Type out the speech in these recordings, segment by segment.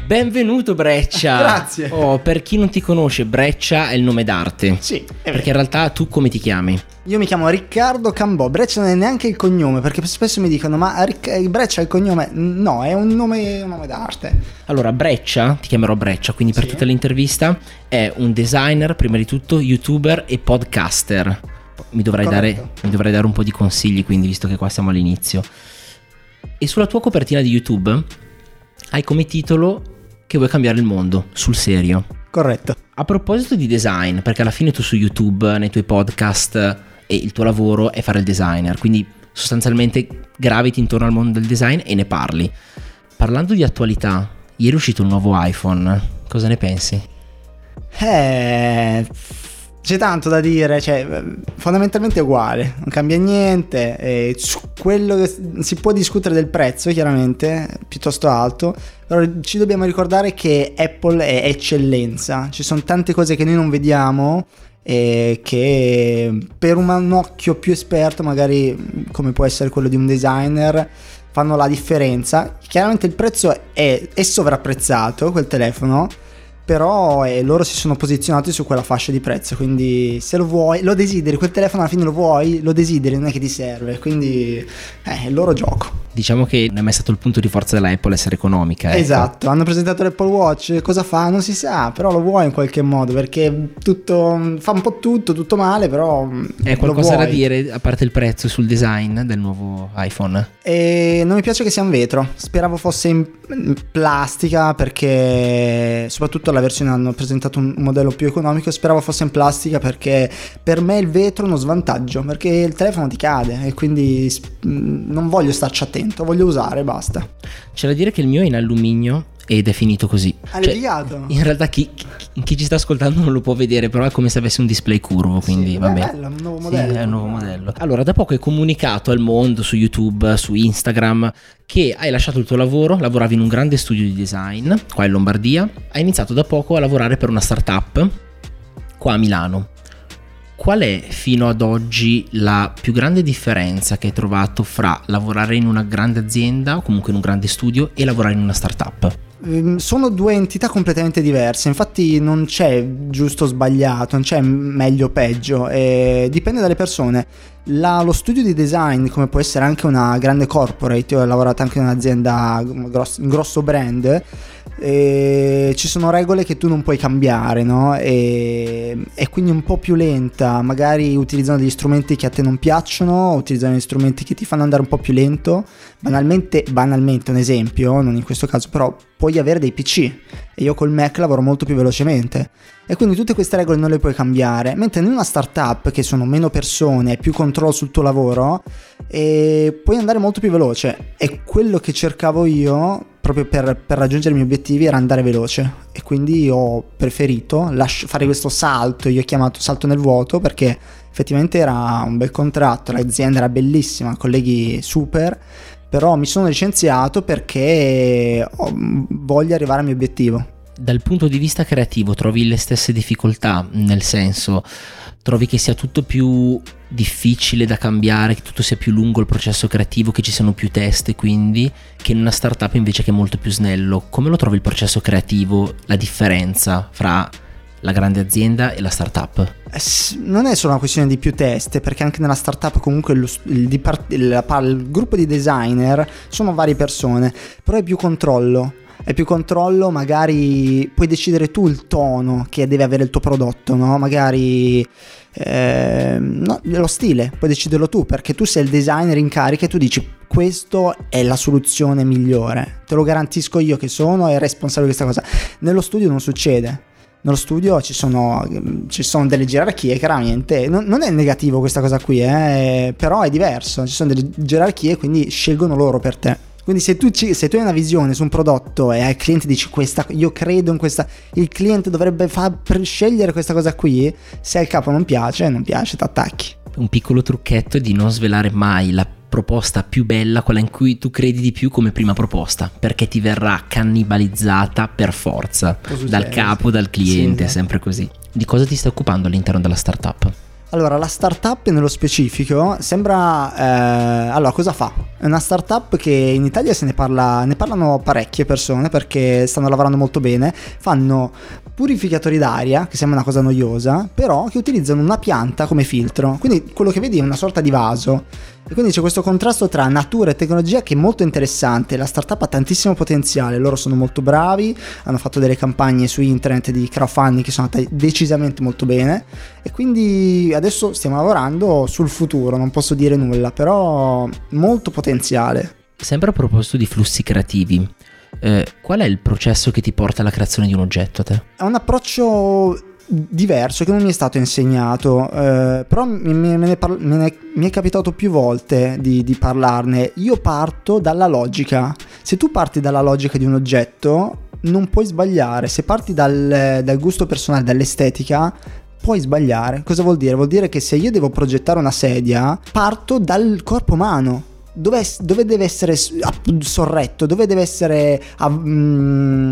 Benvenuto Breccia. Grazie. Per chi non ti conosce, Breccia è il nome d'arte. Sì, perché in realtà tu come ti chiami? Io mi chiamo Riccardo Cambò. Breccia non è neanche il cognome, perché spesso mi dicono ma Breccia è il cognome. No, è un nome d'arte. Allora, Breccia, ti chiamerò Breccia, quindi per tutta l'intervista, è un designer, prima di tutto, youtuber e podcaster. Mi dovrai dare un po' di consigli, quindi, visto che qua siamo all'inizio. E sulla tua copertina di YouTube hai come titolo che vuoi cambiare il mondo, sul serio. Corretto. A proposito di design, perché alla fine tu su YouTube, nei tuoi podcast e il tuo lavoro è fare il designer, quindi sostanzialmente graviti intorno al mondo del design e ne parli. Parlando di attualità, ieri è uscito un nuovo iPhone, cosa ne pensi? C'è tanto da dire, cioè fondamentalmente è uguale, non cambia niente, e su quello che si può discutere del prezzo chiaramente piuttosto alto, però ci dobbiamo ricordare che Apple è eccellenza, ci sono tante cose che noi non vediamo e che per un occhio più esperto, magari come può essere quello di un designer, fanno la differenza. Chiaramente il prezzo è sovrapprezzato, quel telefono, però loro si sono posizionati su quella fascia di prezzo, quindi se lo vuoi, lo desideri, quel telefono alla fine lo vuoi, lo desideri, non è che ti serve, quindi è il loro gioco. Diciamo che non è mai stato il punto di forza della Apple essere economica. Esatto, hanno presentato l'Apple Watch, cosa fa? Non si sa, però lo vuoi in qualche modo, perché fa un po' tutto male, però è qualcosa da dire, a parte il prezzo, sul design del nuovo iPhone? E non mi piace che sia in vetro, speravo fosse in plastica, perché soprattutto la versione hanno presentato un modello più economico, speravo fosse in plastica, perché per me il vetro è uno svantaggio, perché il telefono ti cade e quindi non voglio starci attento, voglio usare, basta. C'è da dire che il mio è in alluminio ed è finito così. In realtà chi ci sta ascoltando non lo può vedere, però è come se avesse un display curvo, quindi vabbè. È un nuovo modello. Sì, è un nuovo modello. Allora, da poco hai comunicato al mondo su YouTube, su Instagram, che hai lasciato il tuo lavoro, lavoravi in un grande studio di design qua in Lombardia, hai iniziato da poco a lavorare per una startup qua a Milano. Qual è fino ad oggi la più grande differenza che hai trovato fra lavorare in una grande azienda o comunque in un grande studio e lavorare in una startup? Sono due entità completamente diverse, infatti non c'è giusto o sbagliato, non c'è meglio o peggio, dipende dalle persone. Lo studio di design, come può essere anche una grande corporate, io ho lavorato anche in un'azienda, un grosso brand, ci sono regole che tu non puoi cambiare, no? E quindi un po' più lenta, magari utilizzano degli strumenti che a te non piacciono, utilizzano degli strumenti che ti fanno andare un po' più lento. Banalmente un esempio, non in questo caso, però puoi avere dei PC e io col Mac lavoro molto più velocemente e quindi tutte queste regole non le puoi cambiare, mentre in una startup, che sono meno persone, più controllo sul tuo lavoro, e puoi andare molto più veloce. E quello che cercavo io proprio per raggiungere i miei obiettivi era andare veloce, e quindi ho preferito fare questo salto, io ho chiamato salto nel vuoto, perché effettivamente era un bel contratto, l'azienda era bellissima, colleghi super, però mi sono licenziato perché voglio arrivare al mio obiettivo. Dal punto di vista creativo trovi le stesse difficoltà? Nel senso, trovi che sia tutto più difficile da cambiare, che tutto sia più lungo il processo creativo, che ci siano più teste, quindi, che in una startup invece che è molto più snello? Come lo trovi il processo creativo, la differenza fra la grande azienda e la startup? Non è solo una questione di più teste, perché anche nella startup comunque il gruppo di designer sono varie persone, però è più controllo, magari puoi decidere tu il tono che deve avere il tuo prodotto, no? Magari lo stile puoi deciderlo tu, perché tu sei il designer in carica e tu dici questo è la soluzione migliore, te lo garantisco io che sono il responsabile di questa cosa. Nello studio non succede. Nello studio ci sono delle gerarchie, chiaramente non è negativo questa cosa qui, però è diverso, ci sono delle gerarchie, quindi scelgono loro per te. Quindi se tu hai una visione su un prodotto e al cliente dici io credo in questa, il cliente dovrebbe scegliere questa cosa qui, se al capo non piace, ti attacchi. Un piccolo trucchetto è di non svelare mai la proposta più bella, quella in cui tu credi di più come prima proposta, perché ti verrà cannibalizzata per forza dal capo, dal cliente, sì, è sempre così. Di cosa ti stai occupando all'interno della startup? Allora, la startup nello specifico sembra... allora, cosa fa? È una startup che in Italia ne parlano parecchie persone perché stanno lavorando molto bene. Fanno purificatori d'aria, che sembra una cosa noiosa, però che utilizzano una pianta come filtro. Quindi quello che vedi è una sorta di vaso. E quindi c'è questo contrasto tra natura e tecnologia che è molto interessante. La startup ha tantissimo potenziale, loro sono molto bravi, hanno fatto delle campagne su internet di crowdfunding che sono andate decisamente molto bene, e quindi adesso stiamo lavorando sul futuro, non posso dire nulla, però molto potenziale. Sempre a proposito di flussi creativi, qual è il processo che ti porta alla creazione di un oggetto a te? È un approccio diverso che non mi è stato insegnato, però mi è capitato più volte di parlarne. Io parto dalla logica. Se tu parti dalla logica di un oggetto non puoi sbagliare. Se parti dal gusto personale, dall'estetica, puoi sbagliare. Cosa vuol dire? Vuol dire che se io devo progettare una sedia, parto dal corpo umano. Dove deve essere sorretto, dove deve essere qual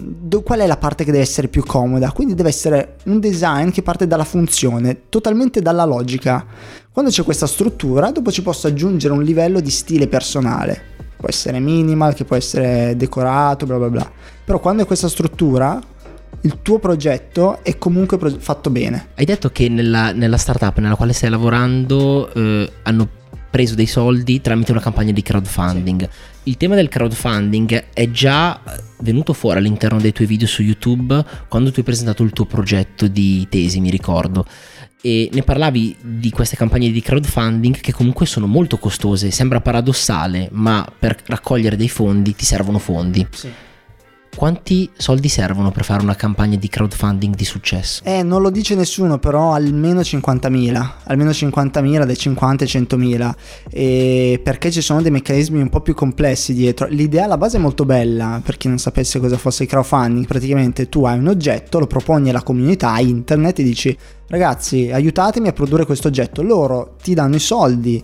è la parte che deve essere più comoda. Quindi deve essere un design che parte dalla funzione, totalmente dalla logica. Quando c'è questa struttura, dopo ci posso aggiungere un livello di stile personale. Può essere minimal, che può essere decorato, bla bla bla. Però quando è questa struttura, il tuo progetto è comunque fatto bene. Hai detto che nella startup nella quale stai lavorando hanno preso dei soldi tramite una campagna di crowdfunding. Sì. Il tema del crowdfunding è già venuto fuori all'interno dei tuoi video su YouTube quando tu hai presentato il tuo progetto di tesi, mi ricordo, e ne parlavi di queste campagne di crowdfunding che comunque sono molto costose. Sembra paradossale, ma per raccogliere dei fondi ti servono fondi. Sì. Quanti soldi servono per fare una campagna di crowdfunding di successo? Non lo dice nessuno, però almeno 50.000, almeno 50.000, dai 50 ai 100.000, perché ci sono dei meccanismi un po' più complessi dietro. L'idea alla base è molto bella, per chi non sapesse cosa fosse il crowdfunding. Praticamente tu hai un oggetto, lo proponi alla comunità, a internet, e dici: ragazzi, aiutatemi a produrre questo oggetto. Loro ti danno i soldi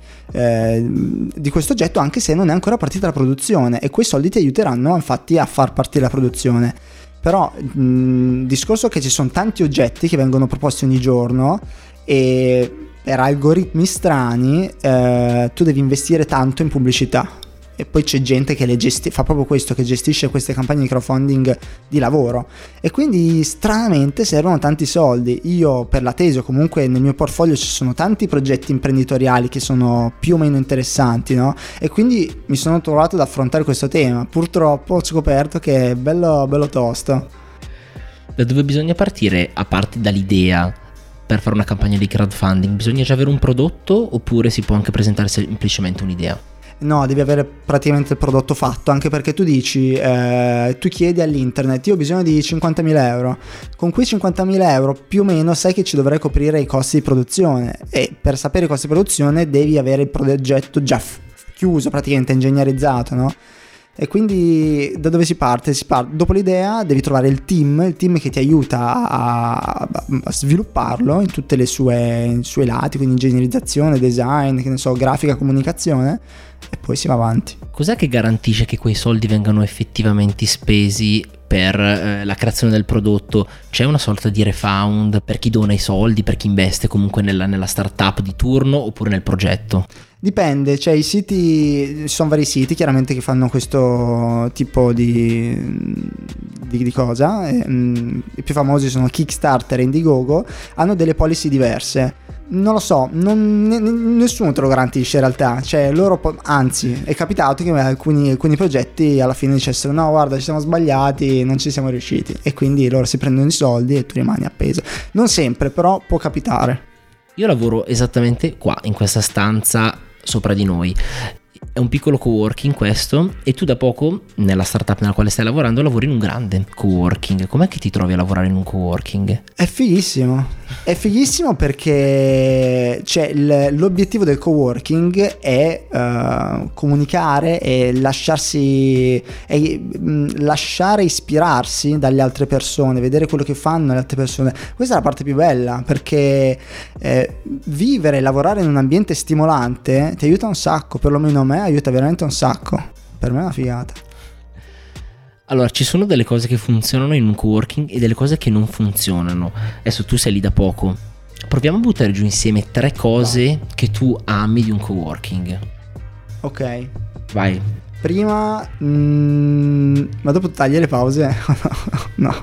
di questo oggetto anche se non è ancora partita la produzione, e quei soldi ti aiuteranno infatti a far partire la produzione. Però il discorso è che ci sono tanti oggetti che vengono proposti ogni giorno, e per algoritmi strani tu devi investire tanto in pubblicità. E poi c'è gente che fa proprio questo, che gestisce queste campagne di crowdfunding di lavoro, e quindi stranamente servono tanti soldi. Io per la tesi, o comunque nel mio portfolio, ci sono tanti progetti imprenditoriali che sono più o meno interessanti, no? E quindi mi sono trovato ad affrontare questo tema. Purtroppo ho scoperto che è bello tosto. Da dove bisogna partire, a parte dall'idea, per fare una campagna di crowdfunding? Bisogna già avere un prodotto, oppure si può anche presentare semplicemente un'idea? No, devi avere praticamente il prodotto fatto, anche perché tu dici, tu chiedi all'internet: io ho bisogno di 50.000 euro. Con quei 50.000 euro più o meno sai che ci dovrai coprire i costi di produzione, e per sapere i costi di produzione devi avere il progetto già chiuso, praticamente ingegnerizzato, no? E quindi da dove si parte? Dopo l'idea devi trovare il team che ti aiuta a svilupparlo in tutte i suoi lati, quindi ingegnerizzazione, design, che ne so, grafica, comunicazione, e poi si va avanti. Cos'è che garantisce che quei soldi vengano effettivamente spesi per la creazione del prodotto? C'è una sorta di refund per chi dona i soldi, per chi investe comunque nella startup di turno, oppure nel progetto? Dipende, cioè ci sono vari siti chiaramente che fanno questo tipo di cosa. I più famosi sono Kickstarter e Indiegogo, hanno delle policy diverse. Non lo so, nessuno te lo garantisce in realtà, cioè loro anzi è capitato che alcuni progetti alla fine dicessero: no, guarda, ci siamo sbagliati, non ci siamo riusciti, e quindi loro si prendono i soldi e tu rimani appeso. Non sempre, però può capitare. Io lavoro esattamente qua, in questa stanza sopra di noi. È un piccolo coworking questo, e tu da poco nella startup nella quale stai lavorando lavori in un grande coworking. Com'è che ti trovi a lavorare in un coworking? È fighissimo perché l'obiettivo del coworking è comunicare e lasciare ispirarsi dalle altre persone, vedere quello che fanno le altre persone. Questa è la parte più bella, perché vivere e lavorare in un ambiente stimolante ti aiuta un sacco, perlomeno a me aiuta veramente un sacco. Per me è una figata. Allora, ci sono delle cose che funzionano in un coworking e delle cose che non funzionano. Adesso tu sei lì da poco, proviamo a buttare giù insieme 3 cose che tu ami di un coworking. Ok. Vai. Prima, ma dopo tagli le pause? No.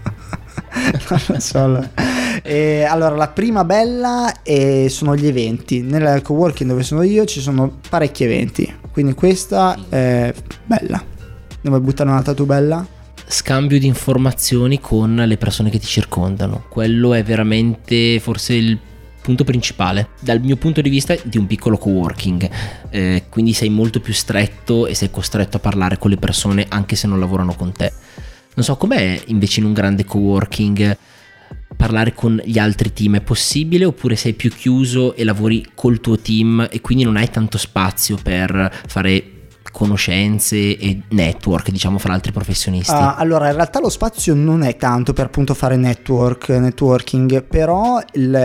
Non lo so. Allora, la prima bella sono gli eventi. Nel coworking dove sono io ci sono parecchi eventi, quindi questa è bella. Ne vuoi buttare un'altra tu bella? Scambio di informazioni con le persone che ti circondano. Quello è veramente forse il punto principale dal mio punto di vista di un piccolo coworking, quindi sei molto più stretto e sei costretto a parlare con le persone anche se non lavorano con te. Non so com'è invece in un grande coworking parlare con gli altri team, è possibile oppure sei più chiuso e lavori col tuo team e quindi non hai tanto spazio per fare conoscenze e network, diciamo, fra altri professionisti? Allora, in realtà lo spazio non è tanto per appunto fare networking, però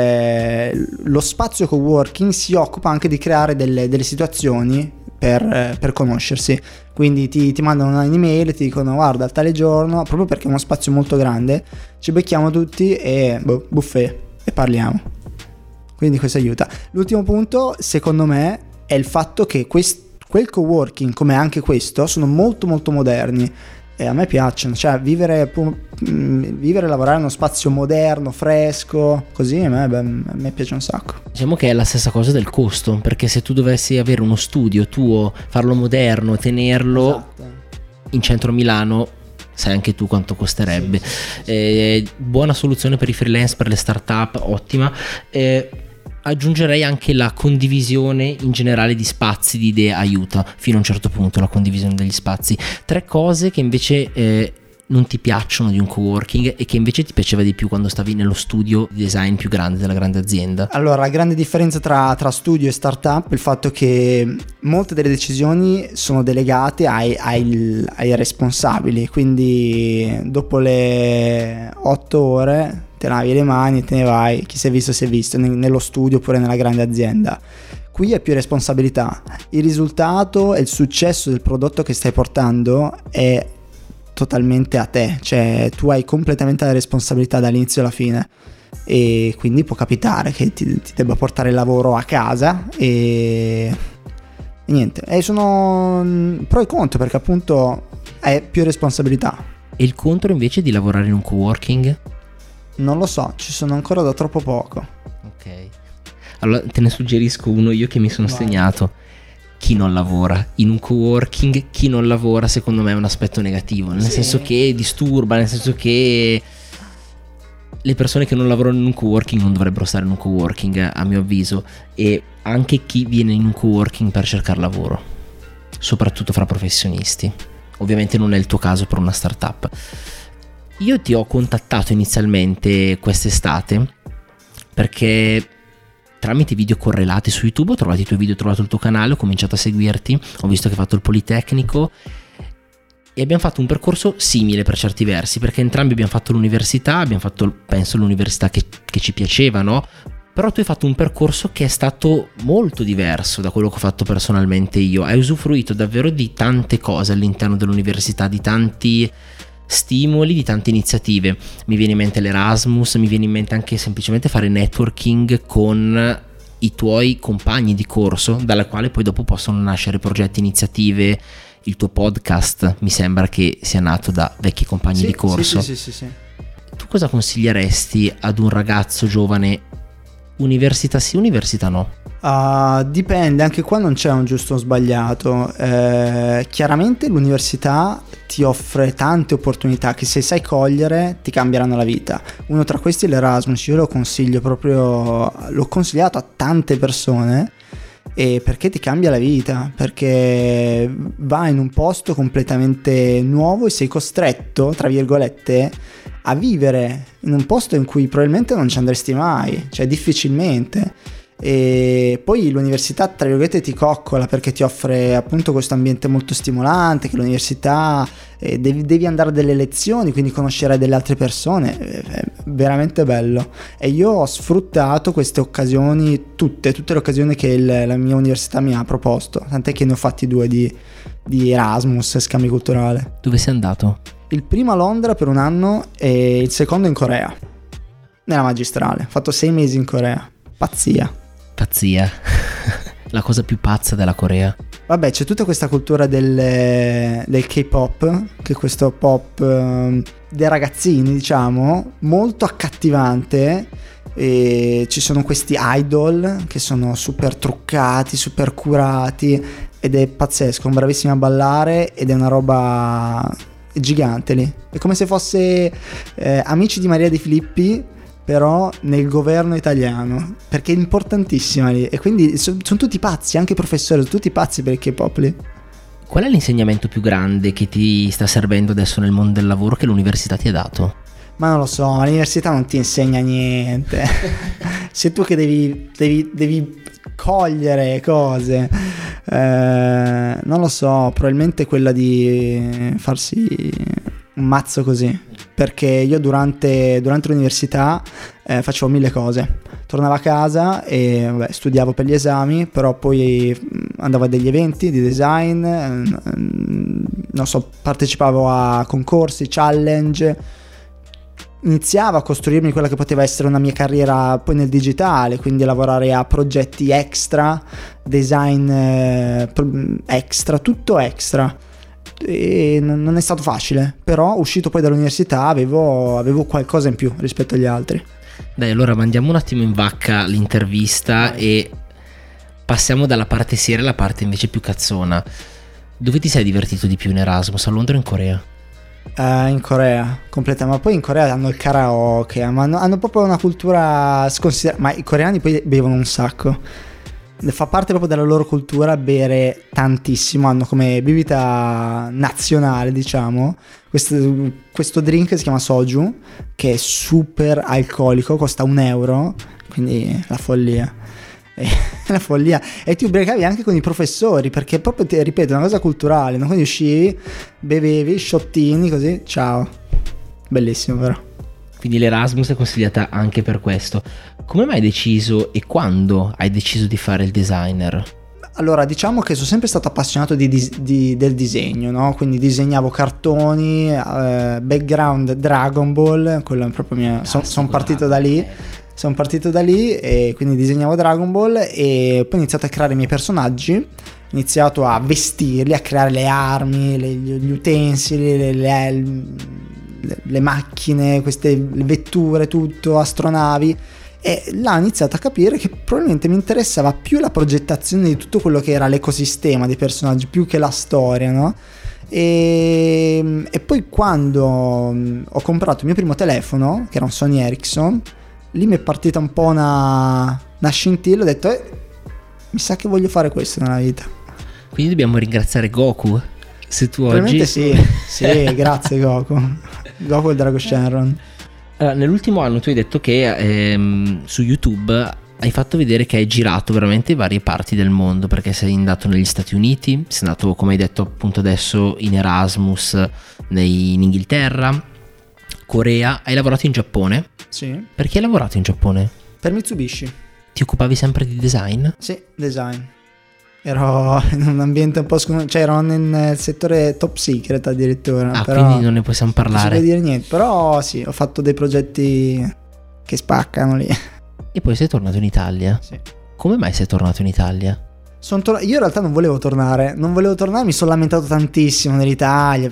lo spazio coworking si occupa anche di creare delle situazioni per conoscersi. Quindi ti mandano un'email, ti dicono guarda tale giorno, proprio perché è uno spazio molto grande, ci becchiamo tutti e buffet e parliamo. Quindi questo aiuta. L'ultimo punto secondo me è il fatto che quel coworking, come anche questo, sono molto molto moderni e a me piacciono, cioè vivere e lavorare in uno spazio moderno, fresco, così a me piace un sacco. Diciamo che è la stessa cosa del costo, perché se tu dovessi avere uno studio tuo, farlo moderno, tenerlo in centro Milano, sai anche tu quanto costerebbe. Sì. Buona soluzione per i freelance, per le startup, ottima. Aggiungerei anche la condivisione in generale di spazi, di idee aiuta fino a un certo punto, la condivisione degli spazi. 3 cose che invece non ti piacciono di un coworking e che invece ti piaceva di più quando stavi nello studio di design più grande della grande azienda. Allora, la grande differenza tra studio e startup è il fatto che molte delle decisioni sono delegate ai responsabili, quindi dopo le 8 ore te lavi le mani e te ne vai, chi si è visto nello studio oppure nella grande azienda. Qui è più responsabilità, il risultato e il successo del prodotto che stai portando è totalmente a te, cioè tu hai completamente la responsabilità dall'inizio alla fine e quindi può capitare che ti debba portare il lavoro a casa e niente, e sono pro e contro perché appunto è più responsabilità. E il contro invece di lavorare in un coworking? Non lo so, ci sono ancora da troppo poco. Ok, allora te ne suggerisco uno io che mi sono segnato. Chi non lavora in un coworking, chi non lavora secondo me è un aspetto negativo, nel senso che disturba, nel senso che le persone che non lavorano in un coworking non dovrebbero stare in un coworking, a mio avviso, e anche chi viene in un coworking per cercare lavoro, soprattutto fra professionisti. Ovviamente non è il tuo caso per una startup. Io ti ho contattato inizialmente quest'estate perché tramite video correlati su YouTube ho trovato i tuoi video, ho trovato il tuo canale, ho cominciato a seguirti, ho visto che hai fatto il Politecnico e abbiamo fatto un percorso simile per certi versi, perché entrambi abbiamo fatto l'università, abbiamo fatto penso l'università che ci piaceva, no? Però tu hai fatto un percorso che è stato molto diverso da quello che ho fatto personalmente io, hai usufruito davvero di tante cose all'interno dell'università, di tanti stimoli, di tante iniziative. Mi viene in mente l'Erasmus, mi viene in mente anche semplicemente fare networking con i tuoi compagni di corso, dalla quale poi dopo possono nascere progetti, iniziative. Il tuo podcast mi sembra che sia nato da vecchi compagni di corso. Sì. Tu cosa consiglieresti ad un ragazzo giovane? Università sì, università no? Dipende, anche qua non c'è un giusto o sbagliato. Chiaramente l'università ti offre tante opportunità che se sai cogliere ti cambieranno la vita. Uno tra questi è l'Erasmus, io lo consiglio proprio, l'ho consigliato a tante persone e perché ti cambia la vita, perché vai in un posto completamente nuovo e sei costretto, tra virgolette, a vivere in un posto in cui probabilmente non ci andresti mai, cioè difficilmente. E poi l'università tra virgolette ti coccola perché ti offre appunto questo ambiente molto stimolante, che l'università devi andare a delle lezioni, quindi conoscerai delle altre persone, è veramente bello. E io ho sfruttato queste occasioni, tutte le occasioni che la mia università mi ha proposto, tant'è che ne ho fatti 2 di Erasmus, scambio culturale. Dove sei andato? Il primo a Londra per un anno e il secondo in Corea. Nella magistrale, ho fatto 6 mesi in Corea. Pazzia. La cosa più pazza della Corea. Vabbè, c'è tutta questa cultura del K-pop, che è questo pop dei ragazzini, diciamo, molto accattivante. E ci sono questi idol che sono super truccati, super curati, ed è pazzesco, sono bravissimi a ballare ed è una roba gigante lì. È come se fosse Amici di Maria De Filippi, però nel governo italiano, perché è importantissima lì, e quindi sono tutti pazzi, anche i professori, sono tutti pazzi per il K-pop lì. Qual è l'insegnamento più grande che ti sta servendo adesso nel mondo del lavoro che l'università ti ha dato? Ma non lo so, l'università non ti insegna niente. Sei tu che devi cogliere cose. Non lo so, probabilmente quella di farsi un mazzo così. Perché io durante l'università facevo 1000 cose. Tornavo a casa e studiavo per gli esami, però poi andavo a degli eventi di design, non so, partecipavo a concorsi, challenge. Iniziavo a costruirmi quella che poteva essere una mia carriera poi nel digitale, quindi lavorare a progetti extra, design extra, tutto extra. E non è stato facile, però uscito poi dall'università avevo qualcosa in più rispetto agli altri. Dai, allora mandiamo un attimo in vacca l'intervista e passiamo dalla parte seria alla parte invece più cazzona. Dove ti sei divertito di più in Erasmus, a Londra o in Corea? In Corea, completamente. Ma poi in Corea hanno il karaoke, ma hanno proprio una cultura sconsiderata. Ma i coreani poi bevono un sacco. Fa parte proprio della loro cultura bere tantissimo. Hanno come bibita nazionale, diciamo, questo drink che si chiama soju, che è super alcolico, costa €1, quindi la follia. La follia. E ti ubriacavi anche con i professori, perché proprio, ti ripeto, è una cosa culturale, no? Quindi uscivi, bevevi, sciottini, così, ciao. Bellissimo, però. Quindi l'Erasmus è consigliata anche per questo. Come mai hai deciso e quando hai deciso di fare il designer? Allora, diciamo che sono sempre stato appassionato del disegno, no? Quindi disegnavo cartoni, background Dragon Ball, quello è proprio mio. Sono partito da lì. Sono partito da lì e quindi disegnavo Dragon Ball, e poi ho iniziato a creare i miei personaggi, ho iniziato a vestirli, a creare le armi, gli utensili, le macchine, le vetture, tutto, astronavi, e là ho iniziato a capire che probabilmente mi interessava più la progettazione di tutto quello che era l'ecosistema dei personaggi più che la storia, no? E poi quando ho comprato il mio primo telefono, che era un Sony Ericsson, lì mi è partita un po' una scintilla, ho detto mi sa che voglio fare questo nella vita. Quindi dobbiamo ringraziare Goku, se tu oggi... sì, grazie Goku il Dragon Shenron. Allora, nell'ultimo anno tu hai detto che su YouTube hai fatto vedere che hai girato veramente varie parti del mondo, perché sei andato negli Stati Uniti, sei andato, come hai detto appunto adesso, in Erasmus in Inghilterra, Corea, hai lavorato in Giappone. Sì. Perché hai lavorato in Giappone? Per Mitsubishi. Ti occupavi sempre di design? Sì, design. Ero in un ambiente un po' cioè ero nel settore top secret addirittura. Però quindi non ne possiamo parlare. Non si può dire niente, però sì, ho fatto dei progetti che spaccano lì. E poi sei tornato in Italia? Sì. Come mai sei tornato in Italia? Io in realtà non volevo tornare, mi sono lamentato tantissimo nell'Italia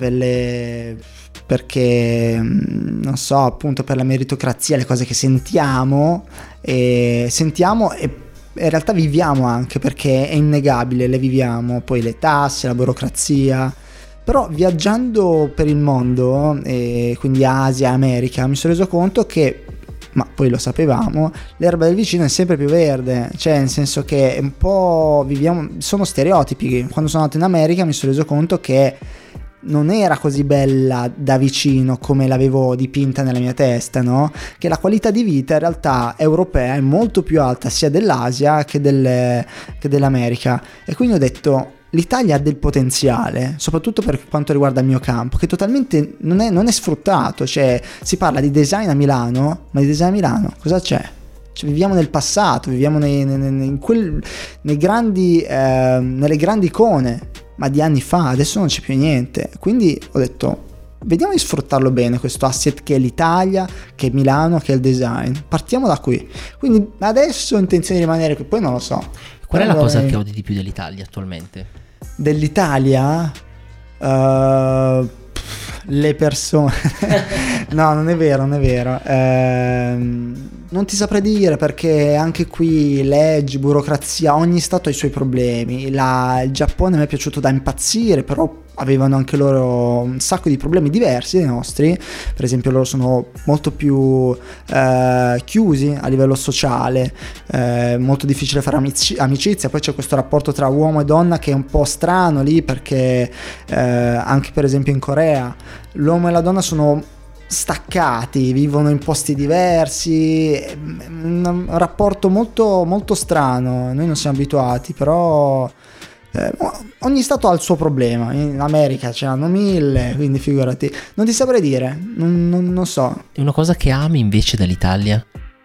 perché non so, appunto per la meritocrazia, le cose che sentiamo e in realtà viviamo anche, perché è innegabile, le viviamo, poi le tasse, la burocrazia. Però viaggiando per il mondo, e quindi Asia, America, mi sono reso conto che, ma poi lo sapevamo, l'erba del vicino è sempre più verde, cioè nel senso che è un po' sono stereotipi. Quando sono andato in America mi sono reso conto che non era così bella da vicino come l'avevo dipinta nella mia testa, no? Che la qualità di vita in realtà europea è molto più alta sia dell'Asia che dell'America, e quindi ho detto l'Italia ha del potenziale, soprattutto per quanto riguarda il mio campo, che totalmente non è sfruttato. Cioè si parla di design a Milano, ma di design a Milano cosa c'è? Cioè, viviamo nel passato, viviamo nelle grandi icone, ma di anni fa. Adesso non c'è più niente, quindi ho detto vediamo di sfruttarlo bene, questo asset che è l'Italia, che è Milano, che è il design. Partiamo da qui. Quindi adesso ho intenzione di rimanere qui, poi non lo so. Qual è la cosa che odi di più dell'Italia attualmente? Dell'Italia? Le persone. No, non è vero. Non ti saprei dire, perché anche qui leggi, burocrazia, ogni stato ha i suoi problemi. Il Giappone mi è piaciuto da impazzire, però avevano anche loro un sacco di problemi diversi dai nostri. Per esempio loro sono molto più chiusi a livello sociale, molto difficile fare amicizia. Poi c'è questo rapporto tra uomo e donna che è un po' strano lì, perché anche per esempio in Corea l'uomo e la donna sono staccati, vivono in posti diversi, un rapporto molto, molto strano. Noi non siamo abituati, però ogni stato ha il suo problema. In America ce n'hanno 1000, quindi figurati. Non ti saprei dire, non so. È una cosa che ami invece dall'Italia?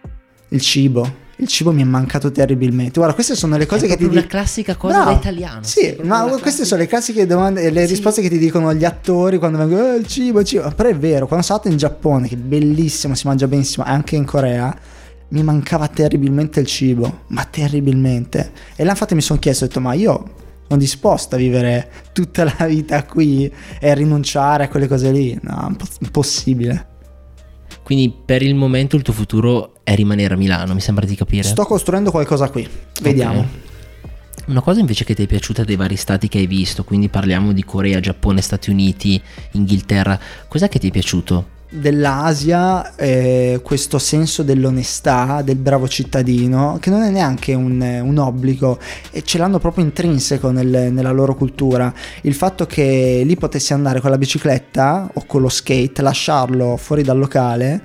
Il cibo mi è mancato terribilmente. Guarda, queste sono le cose che ti dico. È una classica cosa da italiano. Sì, ma queste sono le classiche domande, le risposte che ti dicono gli attori quando vengono il cibo. Però è vero, quando sono stato in Giappone, che è bellissimo, si mangia benissimo, anche in Corea, mi mancava terribilmente il cibo, ma terribilmente. E là infatti mi sono chiesto, ho detto, ma io sono disposto a vivere tutta la vita qui e a rinunciare a quelle cose lì? No, impossibile. Quindi per il momento il tuo futuro è rimanere a Milano, mi sembra di capire. Sto costruendo qualcosa qui, vediamo. Okay. Una cosa invece che ti è piaciuta dei vari stati che hai visto, quindi parliamo di Corea, Giappone, Stati Uniti, Inghilterra, cos'è che ti è piaciuto? Dell'Asia, questo senso dell'onestà, del bravo cittadino, che non è neanche un obbligo, e ce l'hanno proprio intrinseco nella loro cultura. Il fatto che lì potessi andare con la bicicletta o con lo skate, lasciarlo fuori dal locale,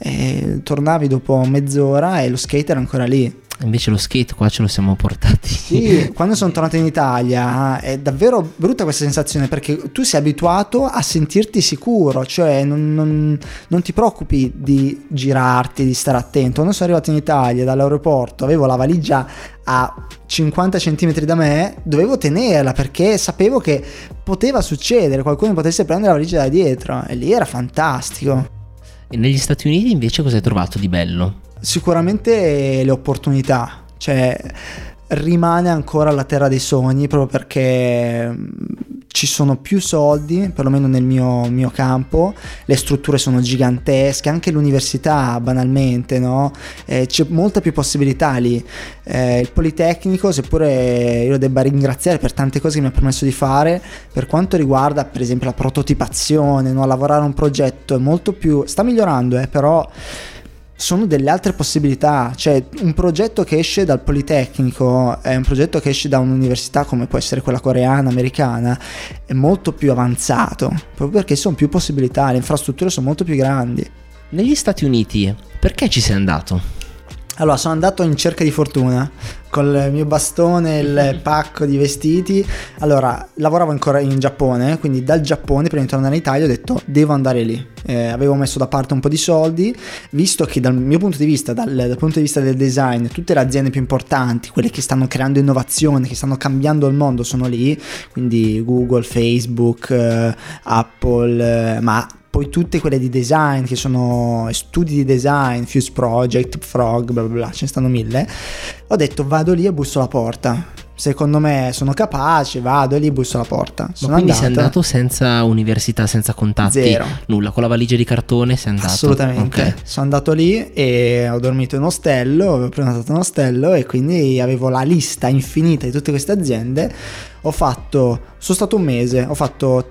tornavi dopo mezz'ora e lo skate era ancora lì. Invece lo skate qua ce lo siamo portati. Sì, quando sono tornato in Italia è davvero brutta questa sensazione, perché tu sei abituato a sentirti sicuro, cioè non ti preoccupi di girarti, di stare attento. Quando sono arrivato in Italia dall'aeroporto avevo la valigia a 50 centimetri da me, dovevo tenerla perché sapevo che poteva succedere, qualcuno potesse prendere la valigia da dietro, e lì era fantastico. E negli Stati Uniti invece cosa hai trovato di bello? Sicuramente le opportunità, cioè rimane ancora la terra dei sogni, proprio perché ci sono più soldi, perlomeno nel mio campo, le strutture sono gigantesche, anche l'università banalmente, no? C'è molta più possibilità lì. Il Politecnico, seppure io lo debba ringraziare per tante cose che mi ha permesso di fare, per quanto riguarda per esempio la prototipazione, no? Lavorare a un progetto è molto più, sta migliorando, però sono delle altre possibilità. Cioè un progetto che esce dal Politecnico è un progetto che esce da un'università come può essere quella coreana, americana, è molto più avanzato, proprio perché sono più possibilità, le infrastrutture sono molto più grandi. Negli Stati Uniti perché ci sei andato? Allora, sono andato in cerca di fortuna col mio bastone, il pacco di vestiti. Allora, lavoravo in Giappone, quindi dal Giappone, prima di tornare in Italia, ho detto devo andare lì. Avevo messo da parte un po' di soldi, visto che dal mio punto di vista, dal punto di vista del design, tutte le aziende più importanti, quelle che stanno creando innovazione, che stanno cambiando il mondo, sono lì. Quindi Google, Facebook, Apple, ma poi tutte quelle di design, che sono studi di design, Fuse Project, Frog, bla bla bla, ce ne stanno 1000. Ho detto vado lì e busso alla porta, secondo me sono capace, vado lì e busso alla porta. Ma quindi sei andato senza università, senza contatti? Zero. Nulla, con la valigia di cartone sei andato? Assolutamente, okay. Sono andato lì e ho dormito in ostello, avevo prenotato un ostello e quindi avevo la lista infinita di tutte queste aziende. Sono stato un mese, ho fatto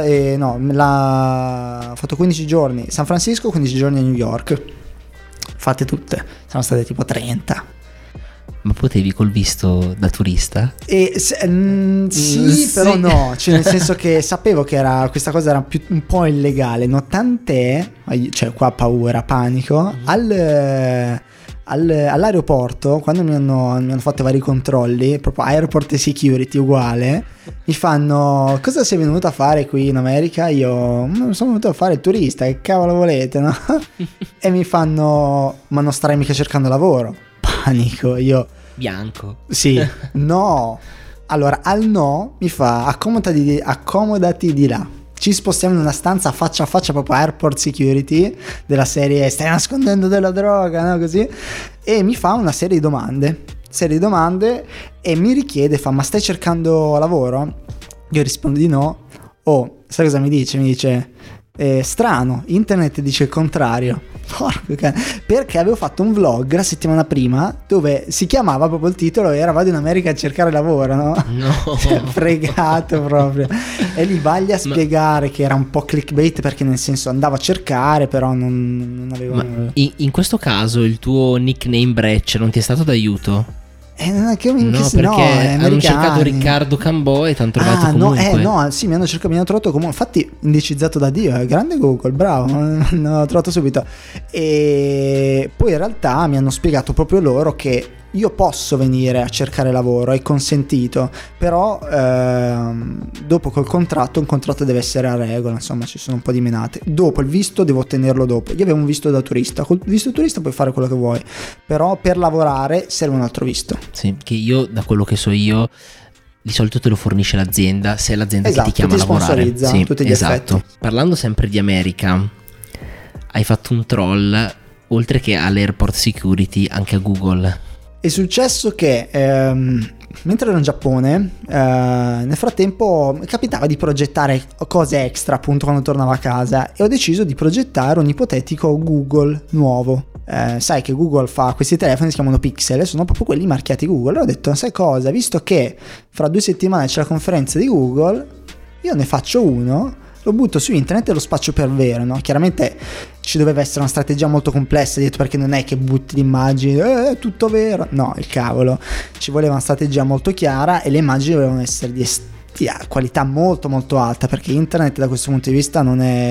15 giorni a San Francisco, 15 giorni a New York, fatte tutte, sono state tipo 30. Ma potevi col visto da turista? Sì, però no, cioè nel senso che sapevo che questa cosa era un po' illegale, no? Tant'è, cioè qua paura, panico, all'aeroporto, quando mi hanno fatto vari controlli, proprio airport security uguale, mi fanno: cosa sei venuto a fare qui in America? Io sono venuto a fare il turista, che cavolo volete, no? E mi fanno: ma non starai mica cercando lavoro? Panico, io bianco. Sì, no. Allora al no mi fa: accomodati di là. ci spostiamo in una stanza faccia a faccia, proprio airport security, della serie stai nascondendo della droga, no? Così, e mi fa una serie di domande e mi richiede, ma stai cercando lavoro? Io rispondo di no. Sai cosa mi dice? Mi dice strano, internet dice il contrario. Porco cane. Perché avevo fatto un vlog la settimana prima dove si chiamava proprio, il titolo era vado in America a cercare lavoro, no? Fregato proprio. E lì vaglia a spiegare che era un po' clickbait, perché nel senso andavo a cercare, però non avevo. Ma in questo caso il tuo nickname Breccia non ti è stato d'aiuto? Perché hanno cercato Riccardo Cambò e ti hanno trovato comunque. Sì, mi hanno trovato comunque, infatti indicizzato da Dio, grande Google, bravo, l'ho trovato subito. E poi in realtà mi hanno spiegato proprio loro che io posso venire a cercare lavoro, è consentito, però dopo col contratto, un contratto deve essere a regola, insomma ci sono un po' di menate. Dopo il visto devo ottenerlo dopo. Io avevo un visto da turista, col visto turista puoi fare quello che vuoi, però per lavorare serve un altro visto. Sì, che io, da quello che so io, di solito te lo fornisce l'azienda, se è l'azienda che ti chiama a lavorare. Sì, tutti gli effetti. Parlando sempre di America, hai fatto un troll, oltre che all'airport security, anche a Google. È successo che mentre ero in Giappone, nel frattempo capitava di progettare cose extra appunto quando tornavo a casa, e ho deciso di progettare un ipotetico Google nuovo. Sai che Google fa questi telefoni, si chiamano Pixel, sono proprio quelli marchiati Google. E ho detto, sai cosa, visto che fra 2 settimane c'è la conferenza di Google, io ne faccio uno, lo butto su internet e lo spaccio per vero, no? Chiaramente ci doveva essere una strategia molto complessa dietro, perché non è che butti l'immagine è tutto vero, no, il cavolo, ci voleva una strategia molto chiara e le immagini dovevano essere di qualità molto molto alta, perché internet da questo punto di vista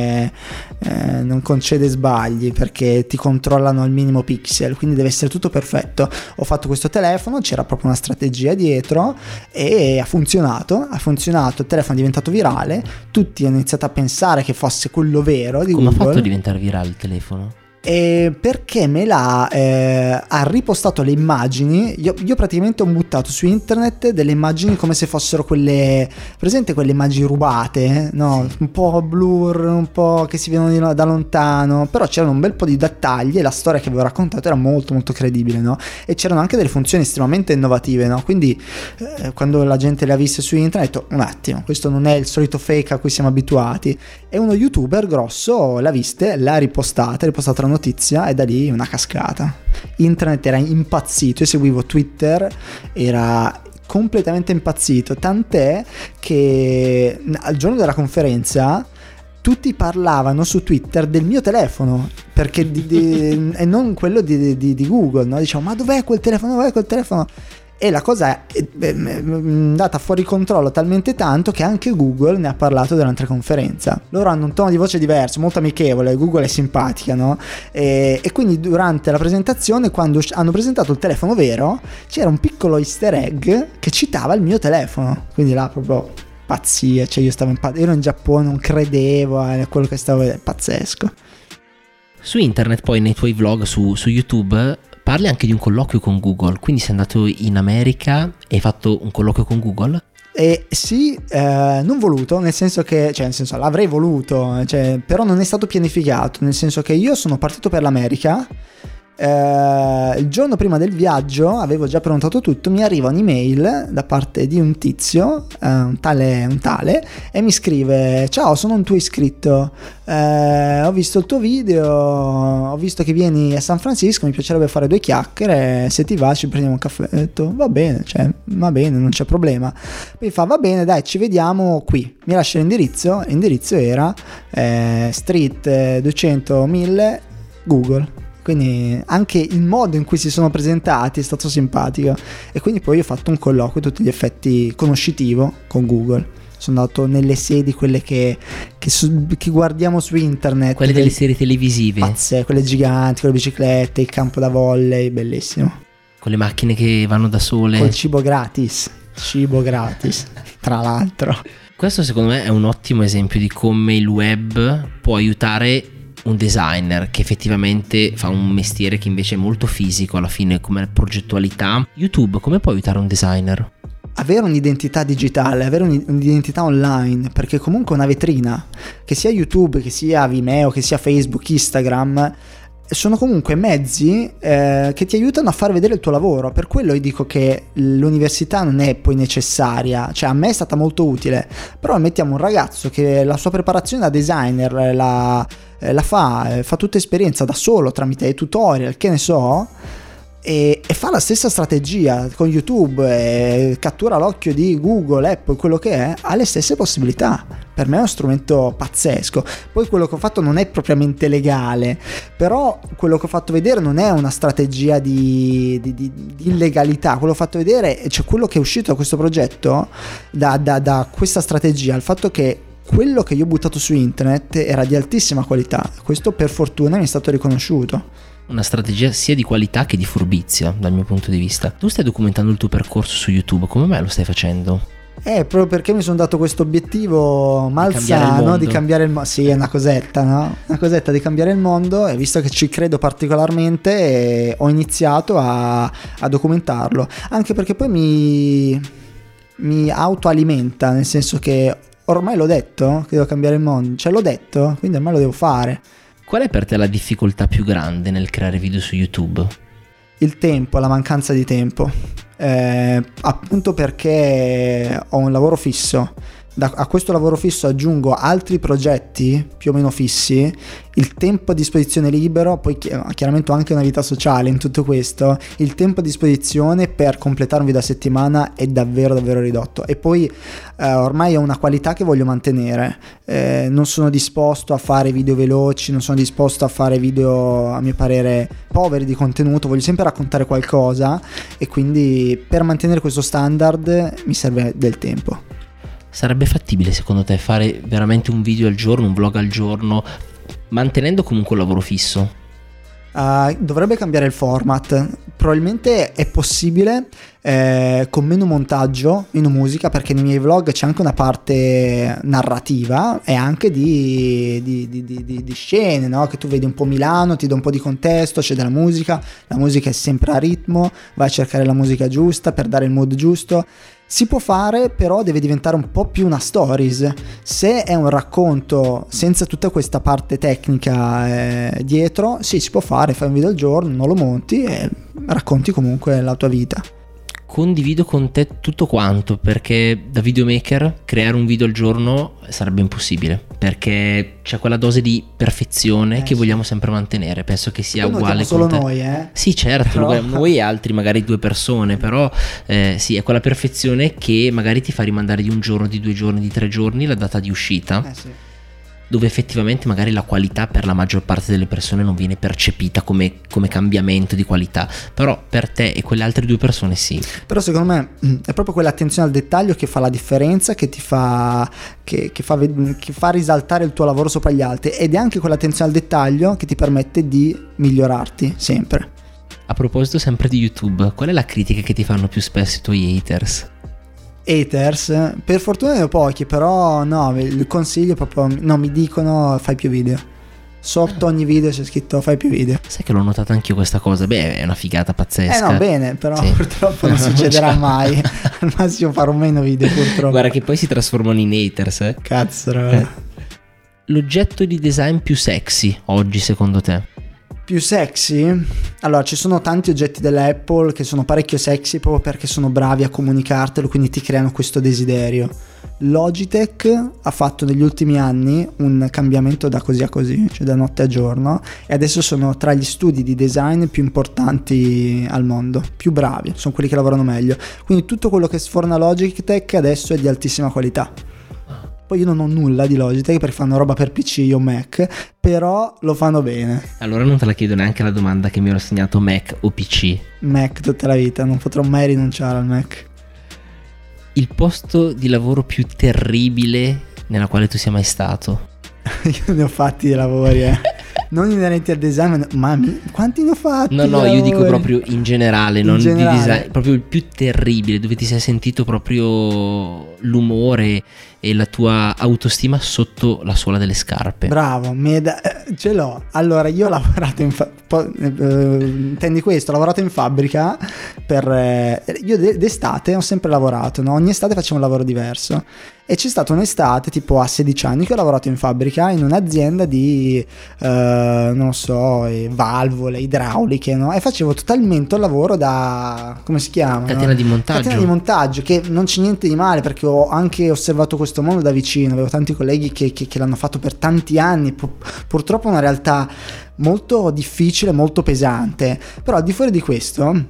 non concede sbagli, perché ti controllano al minimo pixel, quindi deve essere tutto perfetto. Ho fatto questo telefono, c'era proprio una strategia dietro e ha funzionato, il telefono è diventato virale, tutti hanno iniziato a pensare che fosse quello vero di Google. Come ha fatto a diventare virale il telefono? Perché me ha ripostato le immagini. Io praticamente ho buttato su internet delle immagini come se fossero quelle immagini rubate, no? Un po' blur, un po' che si vedono da lontano, però c'erano un bel po' di dettagli e la storia che avevo raccontato era molto molto credibile, no? E c'erano anche delle funzioni estremamente innovative, no? Quindi quando la gente le ha viste su internet ho detto, un attimo, questo non è il solito fake a cui siamo abituati. E uno youtuber grosso l'ha vista, l'ha ripostata la notizia, e da lì una cascata. Internet era impazzito, io seguivo Twitter, era completamente impazzito, tant'è che al giorno della conferenza tutti parlavano su Twitter del mio telefono, perché e non quello di Google, no? Diciamo, ma dov'è quel telefono? E la cosa è andata fuori controllo talmente tanto che anche Google ne ha parlato durante la conferenza. Loro hanno un tono di voce diverso, molto amichevole, Google è simpatica, no? E quindi durante la presentazione, quando hanno presentato il telefono vero, c'era un piccolo easter egg che citava il mio telefono, quindi là proprio pazzia, cioè io ero in Giappone, non credevo a quello che stavo vedendo, pazzesco. Su internet poi, nei tuoi vlog su YouTube, parli anche di un colloquio con Google, quindi sei andato in America e hai fatto un colloquio con Google? Sì, non voluto, nel senso che, l'avrei voluto, però non è stato pianificato, nel senso che io sono partito per l'America. Il giorno prima del viaggio avevo già prenotato tutto, mi arriva un'email da parte di un tizio, un tale, e mi scrive: ciao, sono un tuo iscritto, ho visto il tuo video, ho visto che vieni a San Francisco, mi piacerebbe fare 2 chiacchiere, se ti va ci prendiamo un caffè. Ho detto va bene, non c'è problema. Poi fa va bene, dai, ci vediamo qui, mi lascia l'indirizzo era Street 200 1000 Google. Quindi anche il modo in cui si sono presentati è stato simpatico, e quindi poi ho fatto un colloquio a tutti gli effetti conoscitivo con Google. Sono andato nelle sedi, quelle che guardiamo su internet, quelle delle serie televisive, pazze, quelle giganti, con le biciclette, il campo da volley, bellissimo, con le macchine che vanno da sole, col cibo gratis tra l'altro. Questo secondo me è un ottimo esempio di come il web può aiutare un designer che effettivamente fa un mestiere che invece è molto fisico alla fine, come progettualità. YouTube come può aiutare un designer? avere un'identità digitale, avere un'identità online, perché comunque una vetrina, che sia YouTube, che sia Vimeo, che sia Facebook, Instagram, sono comunque mezzi che ti aiutano a far vedere il tuo lavoro. Per quello io dico che l'università non è poi necessaria, cioè a me è stata molto utile, però mettiamo un ragazzo che la sua preparazione da designer fa tutta esperienza da solo tramite i tutorial, che ne so, e fa la stessa strategia con YouTube, cattura l'occhio di Google, Apple, quello che è, ha le stesse possibilità. Per me è uno strumento pazzesco. Poi quello che ho fatto non è propriamente legale, però quello che ho fatto vedere non è una strategia di illegalità. Quello che ho fatto vedere, cioè quello che è uscito da questo progetto, da questa strategia, il fatto che quello che io ho buttato su internet era di altissima qualità. Questo per fortuna mi è stato riconosciuto. Una strategia sia di qualità che di furbizia, dal mio punto di vista. Tu stai documentando il tuo percorso su YouTube, come mai lo stai facendo? Proprio perché mi sono dato questo obiettivo malsano di cambiare il mondo. Sì, è una cosetta, no? Una cosetta di cambiare il mondo, e visto che ci credo particolarmente, ho iniziato a documentarlo. Anche perché poi mi autoalimenta, nel senso che ormai l'ho detto che devo cambiare il mondo, cioè l'ho detto, quindi ormai lo devo fare. Qual è per te la difficoltà più grande nel creare video su YouTube? Il tempo, la mancanza di tempo, appunto perché ho un lavoro fisso. A questo lavoro fisso aggiungo altri progetti più o meno fissi, il tempo a disposizione libero, poi chiaramente ho anche una vita sociale in tutto questo, il tempo a disposizione per completare un video a settimana è davvero davvero ridotto. E poi ormai ho una qualità che voglio mantenere, non sono disposto a fare video veloci, non sono disposto a fare video a mio parere poveri di contenuto, voglio sempre raccontare qualcosa, e quindi per mantenere questo standard mi serve del tempo. Sarebbe fattibile secondo te fare veramente un video al giorno, un vlog al giorno, mantenendo comunque un lavoro fisso? Dovrebbe cambiare il format. Probabilmente è possibile con meno montaggio, meno musica, perché nei miei vlog c'è anche una parte narrativa e anche di scene, no? Che tu vedi un po' Milano, ti dà un po' di contesto, c'è della musica, la musica è sempre a ritmo, vai a cercare la musica giusta per dare il mood giusto. Si può fare, però deve diventare un po' più una stories. Se è un racconto senza tutta questa parte tecnica dietro, sì, si può fare, fai un video al giorno, non lo monti e racconti comunque la tua vita. Condivido con te tutto quanto, perché da videomaker creare un video al giorno sarebbe impossibile, perché c'è quella dose di perfezione che vogliamo sempre mantenere. Penso che sia uguale solo con te. Noi, Sì, certo, però... noi e altri magari 2 persone, però sì, è quella perfezione che magari ti fa rimandare di un giorno, di 2 giorni, di 3 giorni la data di uscita. Sì. Dove effettivamente magari la qualità per la maggior parte delle persone non viene percepita come cambiamento di qualità, però per te e quelle altre 2 persone sì. Però secondo me è proprio quell'attenzione al dettaglio che fa la differenza, che ti fa che fa risaltare il tuo lavoro sopra gli altri, ed è anche quell'attenzione al dettaglio che ti permette di migliorarti sempre. A proposito sempre di YouTube, qual è la critica che ti fanno più spesso i tuoi haters? Per fortuna ne ho pochi, però no, il consiglio è proprio, no, mi dicono fai più video. Sotto ogni video c'è scritto fai più video. Sai che l'ho notata anch'io questa cosa? Beh, è una figata pazzesca. No, bene, però sì. Purtroppo non succederà mai. Al massimo farò meno video, purtroppo. Guarda che poi si trasformano in haters. Cazzo. L'oggetto di design più sexy oggi secondo te? Più sexy? Allora, ci sono tanti oggetti dell'Apple che sono parecchio sexy proprio perché sono bravi a comunicartelo, quindi ti creano questo desiderio. Logitech ha fatto negli ultimi anni un cambiamento da così a così, cioè da notte a giorno, e adesso sono tra gli studi di design più importanti al mondo, più bravi, sono quelli che lavorano meglio. Quindi tutto quello che sforna Logitech adesso è di altissima qualità. Poi io non ho nulla di Logitech perché fanno roba per PC o Mac, però lo fanno bene. Allora non te la chiedo neanche la domanda che mi ero segnato, Mac o PC? Mac tutta la vita, non potrò mai rinunciare al Mac. Il posto di lavoro più terribile nella quale tu sia mai stato? Io ne ho fatti di lavori, non inerenti al design, ma quanti ne ho fatti? No, io dico proprio in generale, non generale. Di design, proprio il più terribile, dove ti sei sentito proprio l'umore e la tua autostima sotto la suola delle scarpe. Bravo, ce l'ho. Allora, io ho lavorato intendi questo, ho lavorato in fabbrica io d'estate ho sempre lavorato, no? Ogni estate facevo un lavoro diverso e c'è stata un'estate tipo a 16 anni che ho lavorato in fabbrica in un'azienda di non lo so, valvole idrauliche, no? E facevo totalmente un lavoro da, come si chiama, catena di montaggio. Catena di montaggio, che non c'è niente di male perché ho anche osservato questo mondo da vicino, avevo tanti colleghi che l'hanno fatto per tanti anni. Purtroppo è una realtà molto difficile, molto pesante, però al di fuori di questo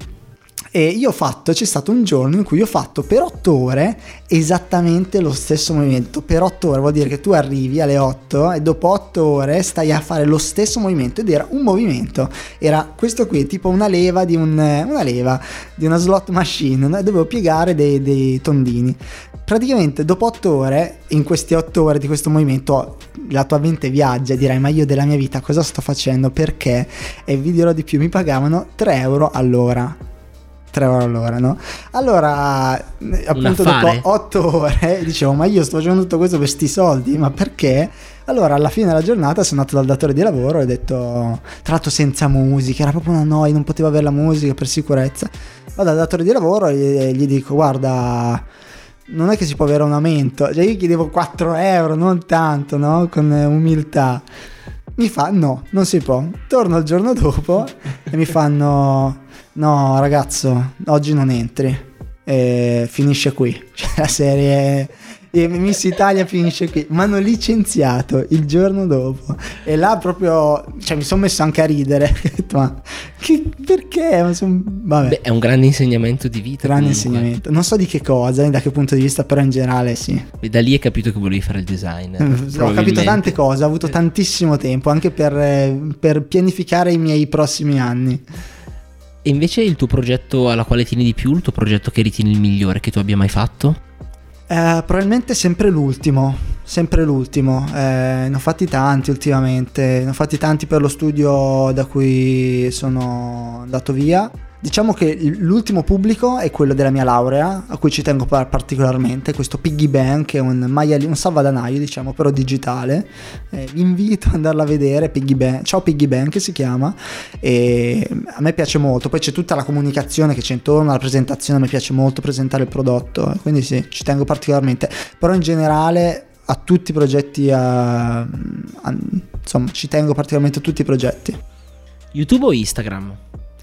c'è stato un giorno in cui ho fatto per 8 ore esattamente lo stesso movimento. Per 8 ore vuol dire che tu arrivi alle 8 e dopo 8 ore stai a fare lo stesso movimento, ed era un movimento, era questo qui, tipo una leva di una slot machine, no? Dovevo piegare dei tondini. Praticamente dopo 8 ore, in queste 8 ore di questo movimento, la tua mente viaggia e dirai: ma io della mia vita cosa sto facendo? Perché? E vi dirò di più, mi pagavano 3 euro all'ora. 3 euro all'ora, no? Allora, appunto, dopo 8 ore dicevo: ma io sto facendo tutto questo per sti soldi, ma perché? Allora, alla fine della giornata sono andato dal datore di lavoro e ho detto, tra l'altro senza musica, era proprio una noia, non potevo avere la musica per sicurezza. Vado dal datore di lavoro e gli dico: guarda, non è che si può avere un aumento, cioè io chiedevo 4 euro, non tanto, no? Con umiltà. Mi fa: no, non si può. Torno il giorno dopo e mi fanno: no ragazzo, oggi non entri, finisce qui. Cioè la serie Miss Italia finisce qui. Mi hanno licenziato il giorno dopo e là proprio, cioè, mi sono messo anche a ridere. Ma perché? Vabbè. Beh, è un grande insegnamento di vita. Grande comunque. insegnamento, non so di che cosa, da che punto di vista, però in generale sì. E da lì hai capito che volevi fare il design. Ho capito tante cose, ho avuto tantissimo tempo anche per pianificare i miei prossimi anni. E invece il tuo progetto alla quale tieni di più, il tuo progetto che ritieni il migliore che tu abbia mai fatto? Probabilmente sempre l'ultimo. Ne ho fatti tanti ultimamente, ne ho fatti tanti per lo studio da cui sono andato via. Diciamo che l'ultimo pubblico è quello della mia laurea, a cui ci tengo particolarmente, questo Piggy Bank, è un salvadanaio, diciamo, però digitale. Vi invito ad andarla a vedere, Piggy Bank, ciao Piggy Bank si chiama, e a me piace molto. Poi c'è tutta la comunicazione che c'è intorno alla presentazione, a me piace molto presentare il prodotto, quindi sì, ci tengo particolarmente. Però in generale a tutti i progetti, insomma, ci tengo particolarmente a tutti i progetti. YouTube o Instagram?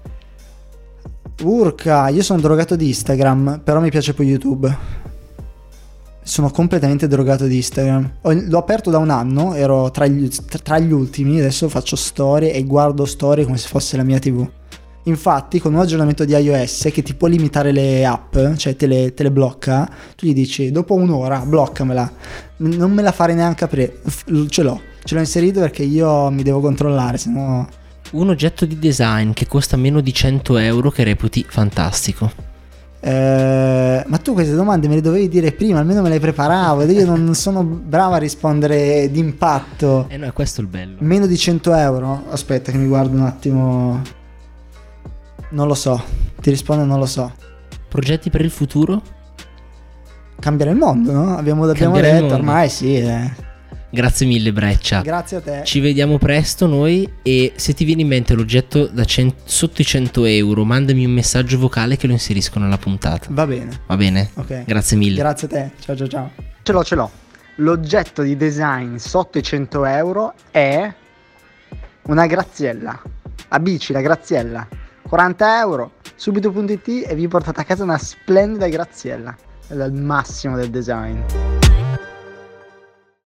Urca, io sono drogato di Instagram, però mi piace poi YouTube. Sono completamente drogato di Instagram. L'ho aperto da un anno, ero tra gli ultimi, adesso faccio storie e guardo storie come se fosse la mia TV. Infatti, con un aggiornamento di iOS che ti può limitare le app, cioè te le blocca, tu gli dici: dopo un'ora bloccamela, non me la fare neanche aprire. Ce l'ho inserito perché io mi devo controllare, sennò... Un oggetto di design che costa meno di 100 euro che reputi fantastico. Ma tu queste domande me le dovevi dire prima, almeno me le preparavo, ed io non sono bravo a rispondere d'impatto. No, è questo il bello. Meno di 100 euro? Aspetta che mi guardo un attimo. Non lo so, ti rispondo non lo so. Progetti per il futuro? Cambiare il mondo, no? Abbiamo detto, ormai sì. Grazie mille Breccia. Grazie a te. Ci vediamo presto noi, e se ti viene in mente l'oggetto sotto i 100 euro, mandami un messaggio vocale che lo inserisco nella puntata. Va bene. Va bene? Ok. Grazie mille. Grazie a te. Ciao. Ce l'ho. L'oggetto di design sotto i 100 euro è una graziella. A bici, la graziella. 40 euro, subito.it, e vi portate a casa una splendida graziella. È il massimo del design.